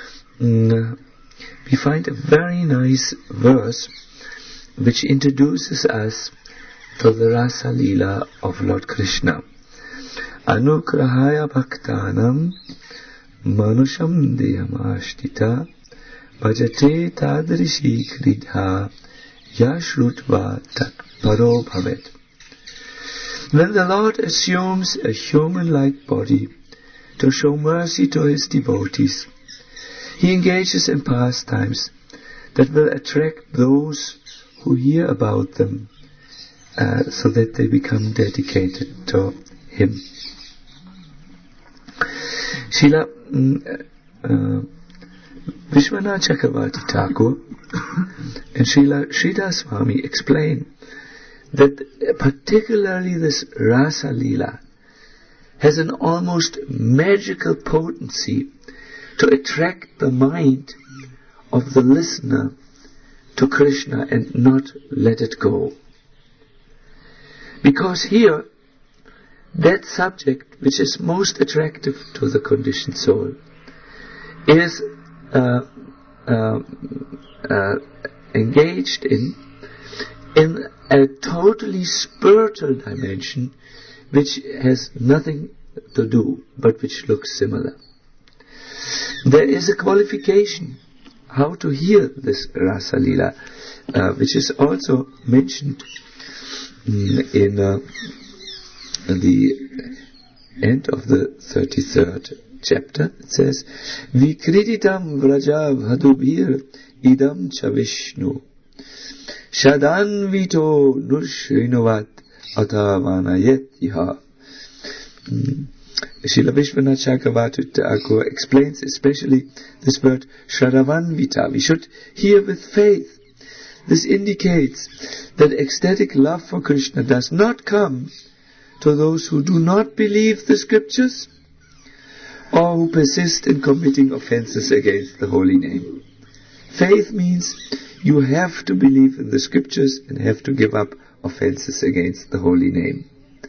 we find a very nice verse which introduces us to the Rasa Leela of Lord Krishna. Anugrahaya Bhaktanam manusham deyamashtita bhajate tadrishi kridha yashrutva tat paro bhavet. When the Lord assumes a human-like body to show mercy to his devotees, he engages in pastimes that will attract those who hear about them, so that they become dedicated to him. Srila Vishwanath Chakravarti Thakur and Srila Sridhar Swami explain that particularly this Rasa Leela has an almost magical potency to attract the mind of the listener to Krishna and not let it go. Because here, that subject which is most attractive to the conditioned soul is engaged in a totally spiritual dimension which has nothing to do but which looks similar. There is a qualification how to hear this Rasa Leela, which is also mentioned in the end of the 33rd chapter. It says, Vikriditam vraja bhadubhir idam cha Vishnu shadanvito nushrinovat atavanayet iha. Srila Vishwanath Chakravarti Thakur explains especially this word Shravanvita. We should hear with faith. This indicates that ecstatic love for Krishna does not come to those who do not believe the scriptures or who persist in committing offenses against the holy name. Faith means you have to believe in the scriptures and have to give up offenses against the holy name.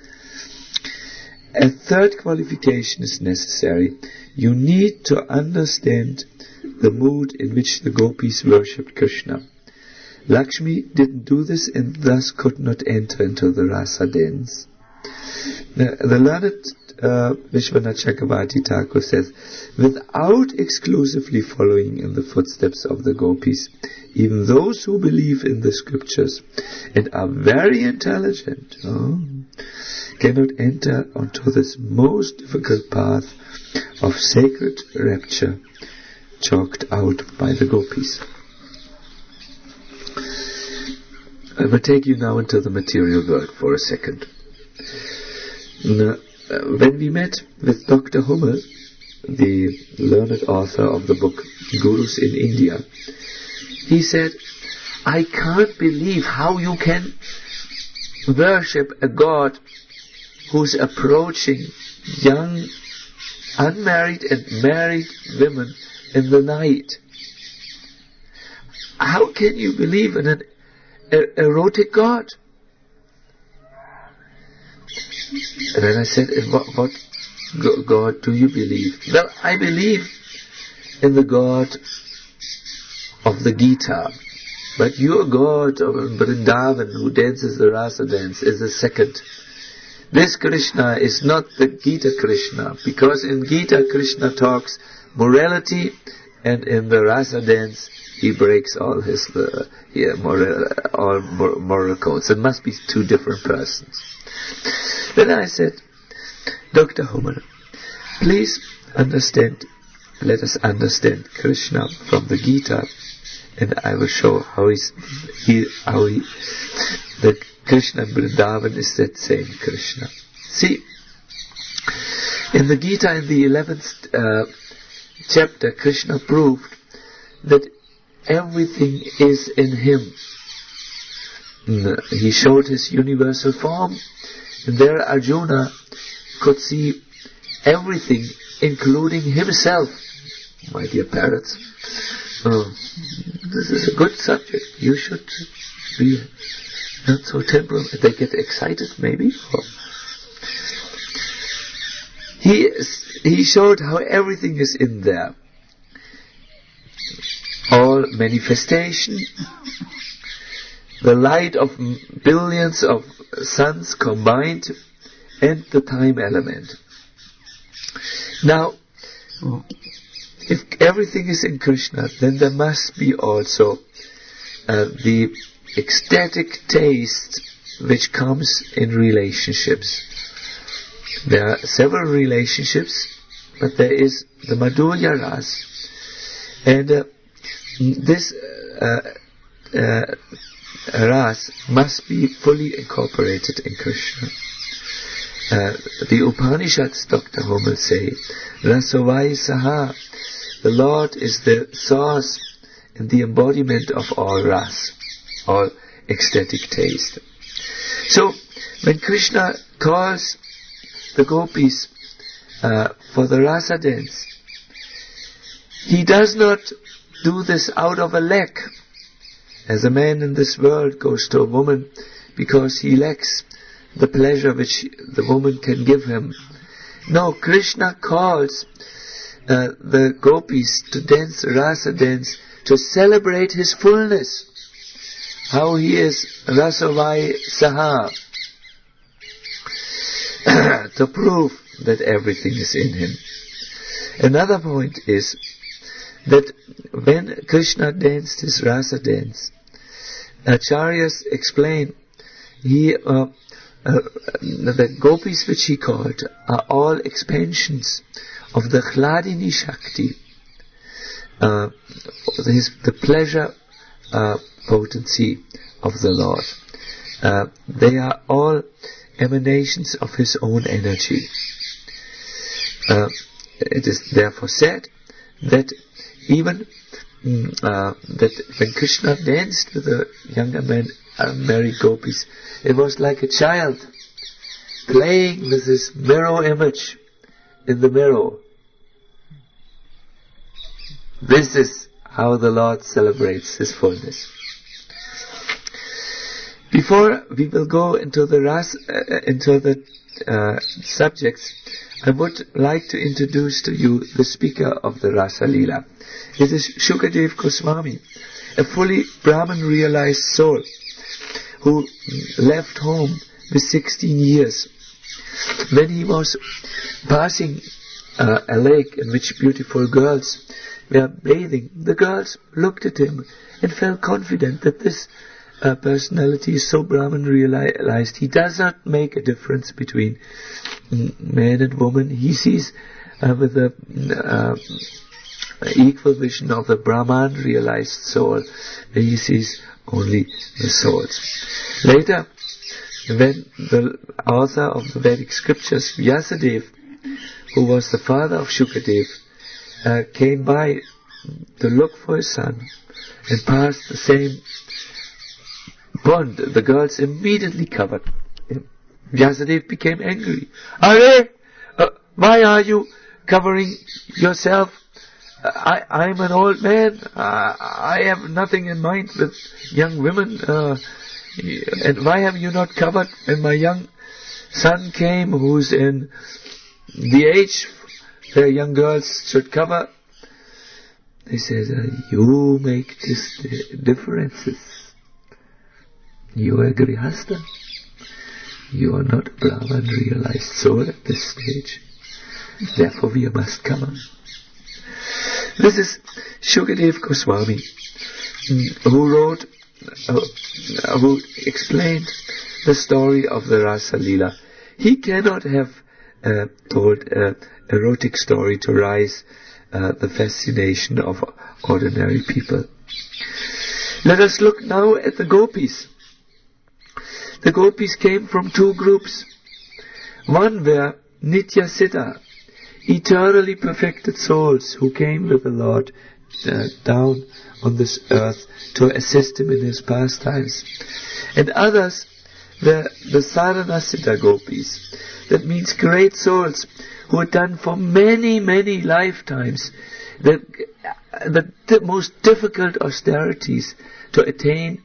A third qualification is necessary. You need to understand the mood in which the gopis worshipped Krishna. Lakshmi didn't do this and thus could not enter into the rasa dance. The learned Vishwanath Chakravarti Thakur says, without exclusively following in the footsteps of the gopis, even those who believe in the scriptures and are very intelligent cannot enter onto this most difficult path of sacred rapture chalked out by the gopis. I will take you now into the material world for a second. When we met with Dr. Hummel, the learned author of the book Gurus in India, he said, I can't believe how you can worship a god who's approaching young, unmarried and married women in the night. How can you believe in an erotic god? And then I said, what God do you believe? Well, I believe in the God of the Gita. But your God of Vrindavan, who dances the rasa dance, is the second. This Krishna is not the Gita Krishna, because in Gita Krishna talks morality, and in the rasa dance he breaks all his moral codes. It must be two different persons. Then I said, Dr. Hummel, please let us understand Krishna from the Gita, and I will show how the Krishna in Vrindavan is that same Krishna. See, in the Gita, in the 11th chapter, Krishna proved that everything is in him. He showed his universal form, and there Arjuna could see everything, including himself. My dear parrots, this is a good subject. You should be not so temporal. They get excited, maybe. He showed how everything is in there. All manifestation, the light of billions of suns combined, and the time element. Now, if everything is in Krishna, then there must be also the ecstatic taste which comes in relationships. There are several relationships, but there is the Madhurya Ras, and this Ras must be fully incorporated in Krishna. The Upanishads, Dr. Hummel say, Rasavai Saha, the Lord is the source and the embodiment of all ras, all ecstatic taste. So, when Krishna calls the gopis for the rasa dance, he does not do this out of a lack, as a man in this world goes to a woman because he lacks the pleasure which the woman can give him. No, Krishna calls the gopis to dance rasa dance to celebrate his fullness, how he is Rasavai Saha, to prove that everything is in him. Another point is that when Krishna danced his rasa dance, Acharyas explain the gopis which he called are all expansions of the Hladini Shakti, the pleasure potency of the Lord. They are all emanations of his own energy. It is therefore said that even that when Krishna danced with the younger men, married gopis, it was like a child playing with his mirror image in the mirror. This is how the Lord celebrates his fullness. Before we will go into the subjects, I would like to introduce to you the speaker of the Rasa Leela. It is Shukadev Goswami, a fully Brahman realized soul who left home with 16 years. When he was passing a lake in which beautiful girls were bathing, the girls looked at him and felt confident that this personality is so Brahman realized. He does not make a difference between man and woman. He sees with the equal vision of the Brahman realized soul. He sees only the souls. Later, when the author of the Vedic scriptures, Vyasadeva, who was the father of Shukadev, came by to look for his son and passed the same pond, the girls immediately covered him. Vyasadeva became angry. Are, why are you covering yourself? I'm an old man. I have nothing in mind with young women. And why have you not covered when my young son came, who's in the age where young girls should cover? He says, you make these differences. You are Grihastha. You are not Brahman realized soul at this stage. Therefore we must cover. This is Shukadev Goswami, who explained the story of the Rasa Leela. He cannot have told an erotic story to raise the fascination of ordinary people. Let us look now at the gopis. The gopis came from two groups. One were Nitya Siddha, eternally perfected souls who came with the Lord down on this earth to assist him in his pastimes. And others were the Sarana Siddha gopis. That means great souls who had done for many, many lifetimes the most difficult austerities to attain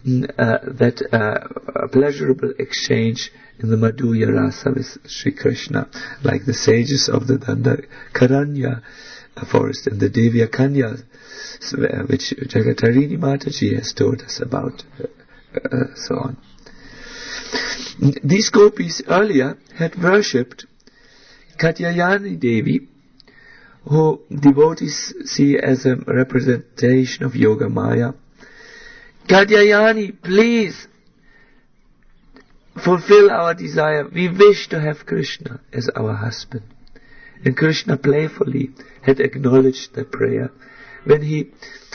that pleasurable exchange in the Madhurya Rasa with Sri Krishna, like the sages of the Dandakaranya forest and the Devya Kanya, which Jagatarini Mataji has told us about, so on. These gopis earlier had worshipped Katyayani Devi, who devotees see as a representation of Yoga Maya. Katyayani, please fulfill our desire. We wish to have Krishna as our husband. And Krishna playfully had acknowledged the prayer. When he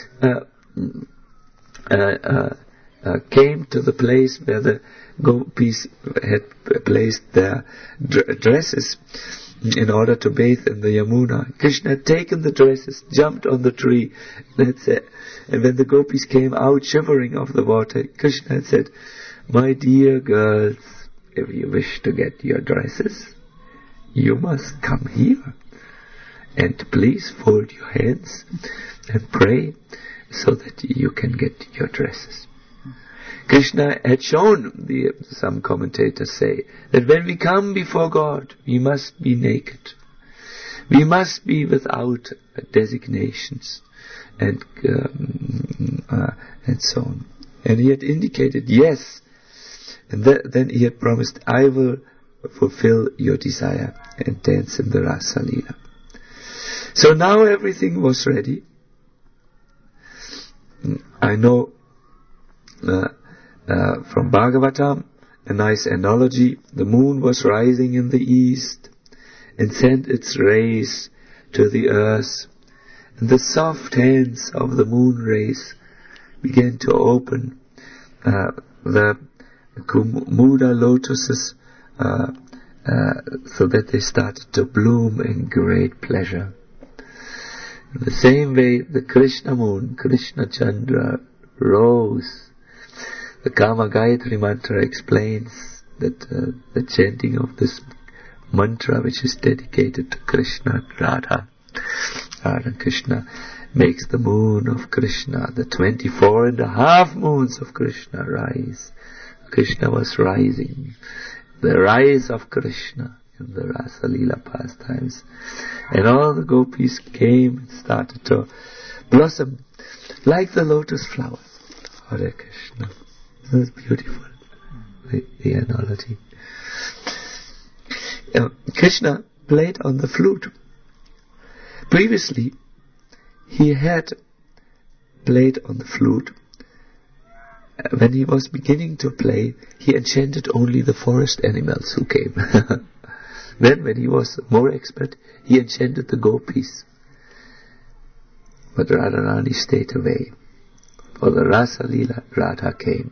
came to the place where the gopis had placed their dresses in order to bathe in the Yamuna, Krishna had taken the dresses, jumped on the tree, and when the gopis came out shivering of the water, Krishna had said, "My dear girls, if you wish to get your dresses, you must come here, and please fold your hands and pray so that you can get your dresses." Krishna had shown, some commentators say, that when we come before God, we must be naked. We must be without designations and so on. And he had indicated, yes, and then he had promised, "I will fulfill your desire and dance in the Rasa Leela." So now everything was ready. I know from Bhagavatam, a nice analogy, the moon was rising in the east and sent its rays to the earth, and the soft hands of the moon rays began to open the Kumuda lotuses so that they started to bloom in great pleasure. In the same way, the Krishna moon, Krishna Chandra, rose. The Kama Gayatri mantra explains that the chanting of this mantra, which is dedicated to Krishna and Radha and Krishna, makes the moon of Krishna, the 24.5 moons of Krishna rise. Krishna was rising. The rise of Krishna in the Rasa Leela pastimes. And all the gopis came and started to blossom like the lotus flowers. Hare Krishna. This is beautiful, the analogy. Krishna played on the flute. Previously, he had played on the flute. When he was beginning to play, he enchanted only the forest animals who came. Then, when he was more expert, he enchanted the gopis. But Radharani stayed away. For the Rasa Leela, Radha came.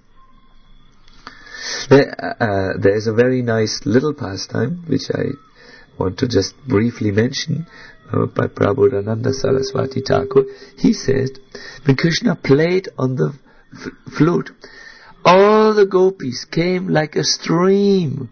There is a very nice little pastime which I want to just briefly mention by Prabodhananda Saraswati Thakur. He said, when Krishna played on the flute, all the gopis came like a stream,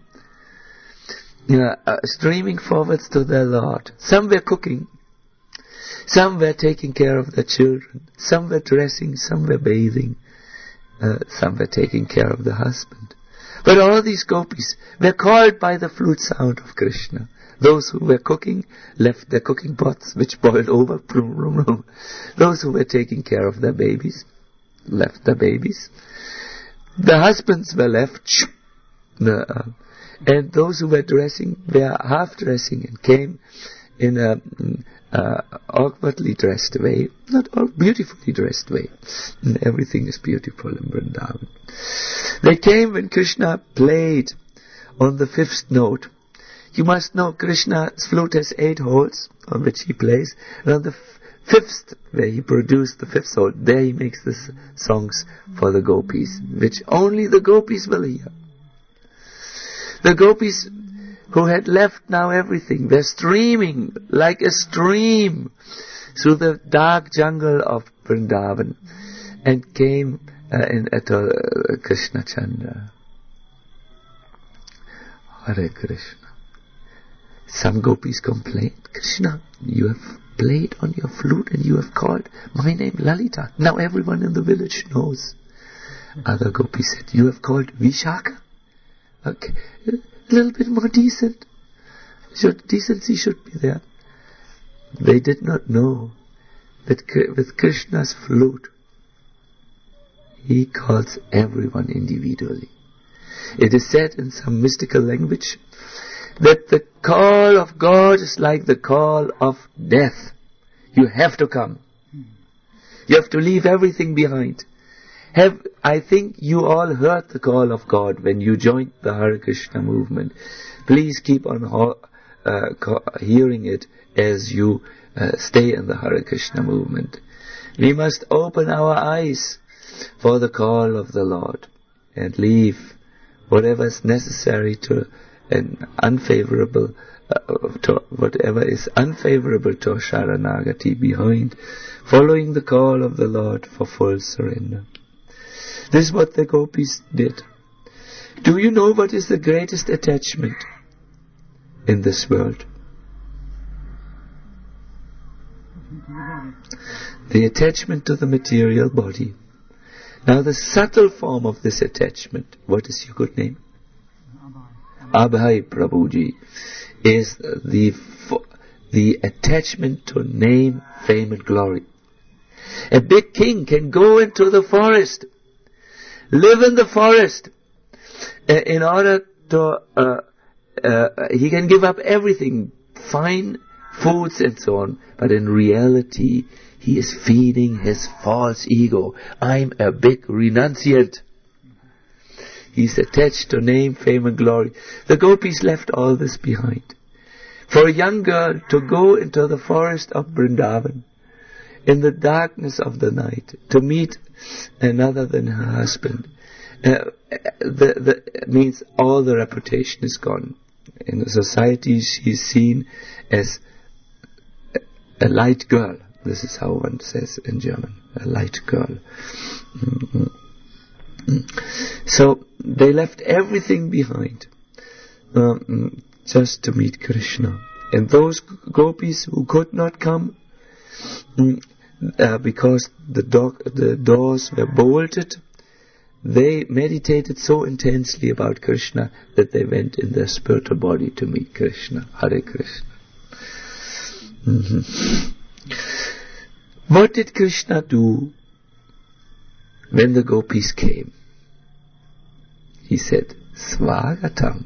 streaming forwards to their Lord. Some were cooking, some were taking care of their children, some were dressing, some were bathing, some were taking care of the husband. But all these gopis were called by the flute sound of Krishna. Those who were cooking left their cooking pots, which boiled over. Those who were taking care of their babies left their babies. The husbands were left, and those who were dressing were half dressing and came in a awkwardly dressed way, not all beautifully dressed way. And everything is beautiful in Vrindavan. They came when Krishna played on the 5th note. You must know Krishna's flute has 8 holes on which he plays, and on the 5th, where he produced the 5th hole, there he makes the songs for the gopis, which only the gopis will hear. The gopis who had left now everything, were streaming like a stream through the dark jungle of Vrindavan and came at Krishna Chandra. Hare Krishna. Some gopis complained, Krishna, you have played on your flute and you have called my name Lalita. Now everyone in the village knows. Other gopis said, you have called Vishaka. Okay, a little bit more decent. Decency should be there. They did not know that with Krishna's flute, he calls everyone individually. It is said in some mystical language that the call of God is like the call of death. You have to come. You have to leave everything behind. I think you all heard the call of God when you joined the Hare Krishna movement. Please keep on hearing it as you stay in the Hare Krishna movement. We must open our eyes for the call of the Lord and leave whatever is necessary to an unfavorable, whatever is unfavorable to Sharanagati behind, following the call of the Lord for full surrender. This is what the gopis did. Do you know what is the greatest attachment in this world? The attachment to the material body. Now the subtle form of this attachment, what is your good name? Abhay Prabhuji, is the attachment to name, fame and glory. A big king can go into the forest, live in the forest, in order to, he can give up everything, fine foods and so on, but in reality, he is feeding his false ego. I'm a big renunciant. He's attached to name, fame and glory. The gopis left all this behind. For a young girl to go into the forest of Vrindavan, in the darkness of the night, to meet another than her husband, means all the reputation is gone. In the society she is seen as a light girl. This is how one says in German, a light girl. So they left everything behind just to meet Krishna. And those gopis who could not come because the doors were bolted, they meditated so intensely about Krishna that they went in their spiritual body to meet Krishna. Hare Krishna. What did Krishna do when the gopis came? He said, Swagatam,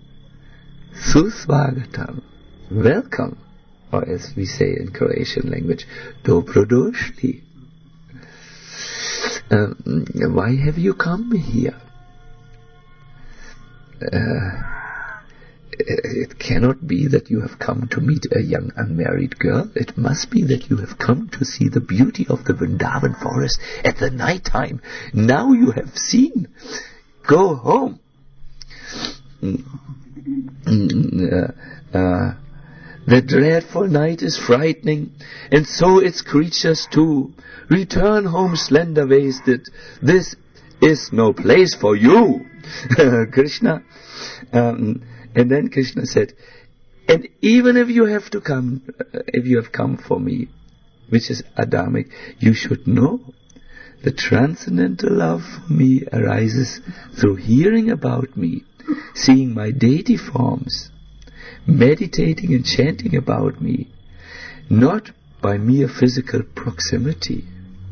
Suswagatam, welcome, or as we say in Croatian language, Dobrodošli. Why have you come here? It cannot be that you have come to meet a young unmarried girl. It must be that you have come to see the beauty of the Vrindavan forest at the night time. Now you have seen. Go home. The dreadful night is frightening, and so its creatures too. Return home slender-waisted. This is no place for you. Krishna. And then Krishna said, and even if you have come for me, which is Adamic, you should know the transcendental love for me arises through hearing about me, seeing my deity forms, meditating and chanting about me, not by mere physical proximity.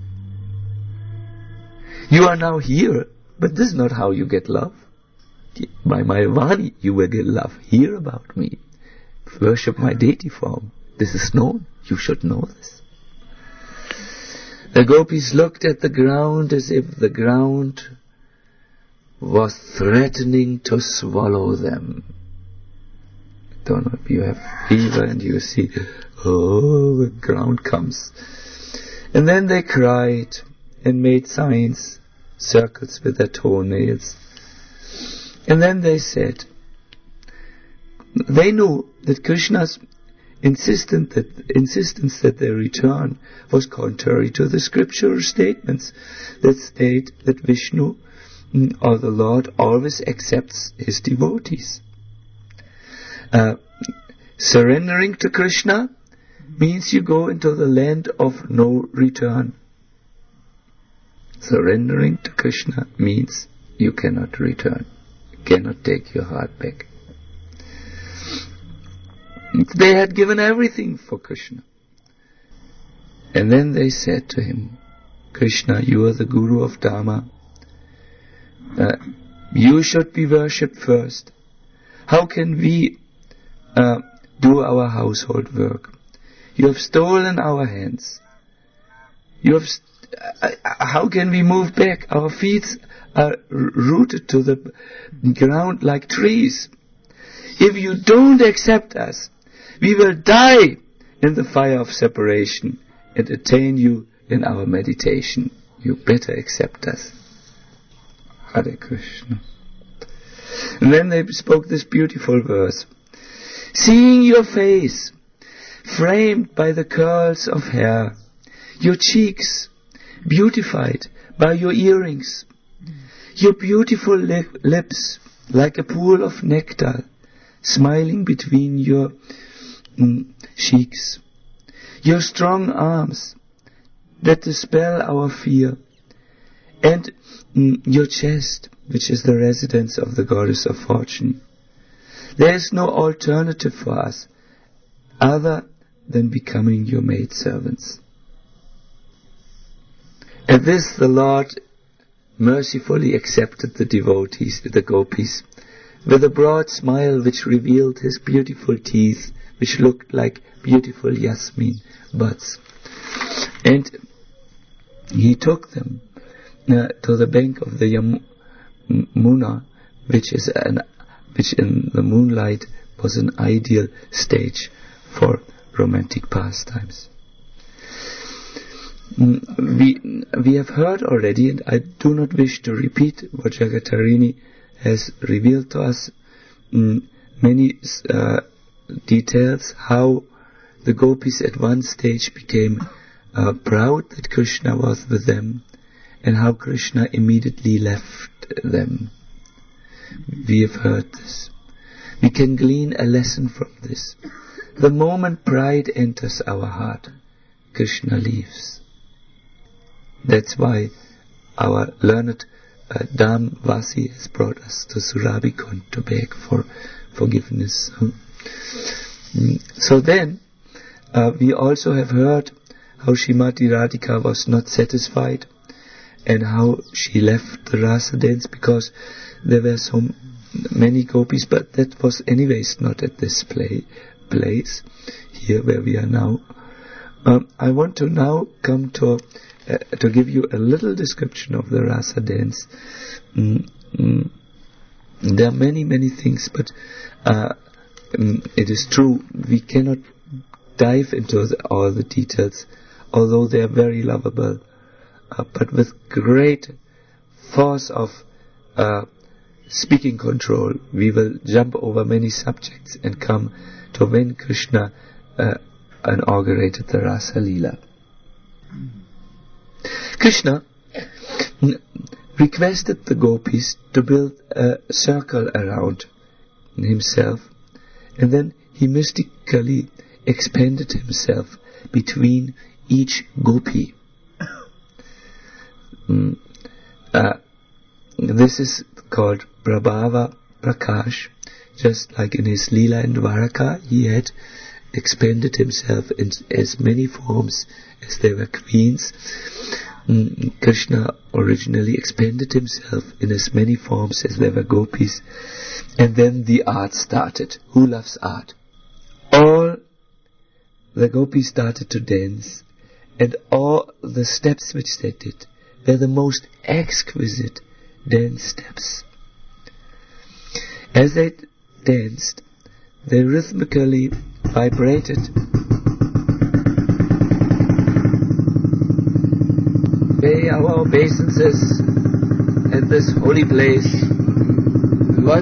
You are now here, but this is not how you get love. By my Vani, you will get love. Hear about me. Worship my deity form. This is known. You should know this. The gopis looked at the ground as if the ground was threatening to swallow them. Don't know if you have fever and you see, oh, the ground comes. And then they cried and made signs, circles with their toenails. And then they said, they knew that Krishna's insistence that they return was contrary to the scriptural statements that state that Vishnu, or the Lord, always accepts his devotees. Surrendering to Krishna means you go into the land of no return. Surrendering to Krishna means you cannot return. Cannot take your heart back. They had given everything for Krishna. And then they said to him, Krishna, you are the Guru of Dharma. You should be worshipped first. How can we do our household work. You have stolen our hands. How can we move back? Our feet are rooted to the ground like trees. If you don't accept us, we will die in the fire of separation and attain you in our meditation. You better accept us. Hare Krishna. And then they spoke this beautiful verse. Seeing your face, framed by the curls of hair, your cheeks, beautified by your earrings, your beautiful lips, like a pool of nectar, smiling between your cheeks, your strong arms that dispel our fear, and your chest, which is the residence of the goddess of fortune. There is no alternative for us other than becoming your maidservants. At this the Lord mercifully accepted the devotees, the gopis, with a broad smile which revealed his beautiful teeth, which looked like beautiful jasmine buds. And he took them to the bank of the Yamuna, which in the moonlight was an ideal stage for romantic pastimes. We have heard already, and I do not wish to repeat what Jagatarini has revealed to us, many details, how the gopis at one stage became proud that Krishna was with them, and how Krishna immediately left them. We have heard this. We can glean a lesson from this. The moment pride enters our heart, Krishna leaves. That's why our learned Dam Vasi has brought us to Surabikund to beg for forgiveness. So then, we also have heard how Srimati Radhika was not satisfied and how she left the rasa dance because there were so many gopis, but that was anyways not at this place, here where we are now. I want to now come to give you a little description of the rasa dance. There are many things, but it is true, we cannot dive into all the details, although they are very lovable. But with great force of speaking control, we will jump over many subjects and come to when Krishna inaugurated the Rasa Leela. Krishna requested the gopis to build a circle around himself, and then he mystically expanded himself between each gopi. This is called Prabhava Prakash. Just like in his Leela in Dwaraka, he had expanded himself in as many forms as there were queens. Krishna originally expanded himself in as many forms as there were gopis. And then the art started. Who loves art? All the gopis started to dance, and all the steps which they did were the most exquisite dance steps. As they danced, they rhythmically vibrated. Pay our obeisances at this holy place. What?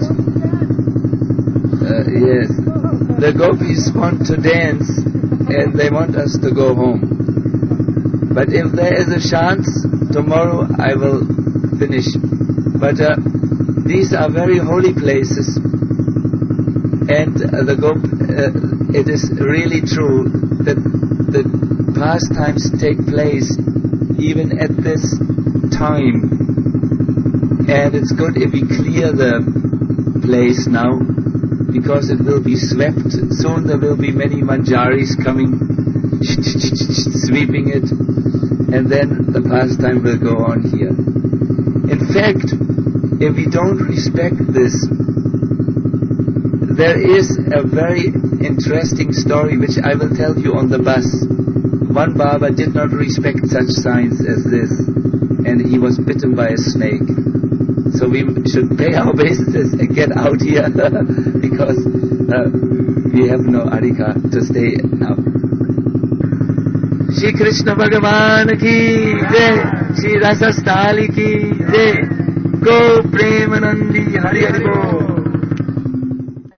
Yes. The gopis want to dance and they want us to go home. But if there is a chance, tomorrow I will finish. But these are very holy places, and it is really true that the pastimes take place even at this time, and it's good if we clear the place now, because it will be swept. Soon there will be many manjaris coming, sweeping it, and then the pastime will go on here. In fact, if we don't respect this, There is a very interesting story which I will tell you on the bus. One Baba did not respect such signs as this, and he was bitten by a snake. So we should pay our obeisances and get out here because we have no adhikar to stay now. Shri Krishna Bhagavan ki jai, Shri Rasa Stali ki jai, Go Premanandi Hari Hari Bol.